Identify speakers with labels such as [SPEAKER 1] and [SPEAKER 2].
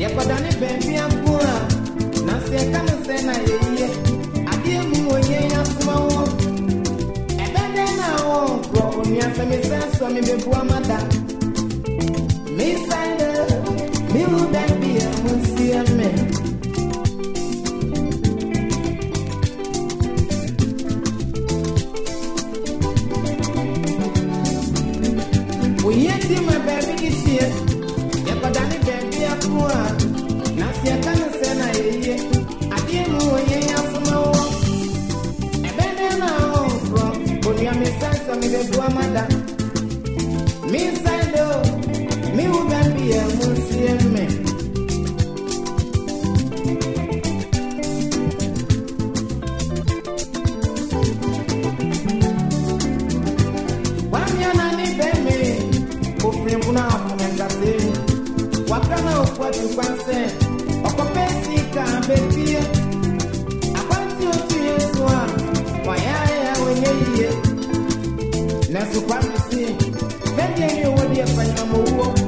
[SPEAKER 1] Yekodani baby akua na se kanu se na yeye adie mu onye asuma wo ebede na wo bro oni asa me senso me bebu amada me side me wo baby amusi ame oye ti my baby this year yekodani baby akua na se kanu se na yeye adie mu onye asuma wo ebede na wo bro oni ame senso me bebu amada me side me wo baby amusi ame wakana okwatu kwanse okopesi ka bebie akwanti otu yesu a wayaya wenye iye na supamisi bende ni wodi afanya mo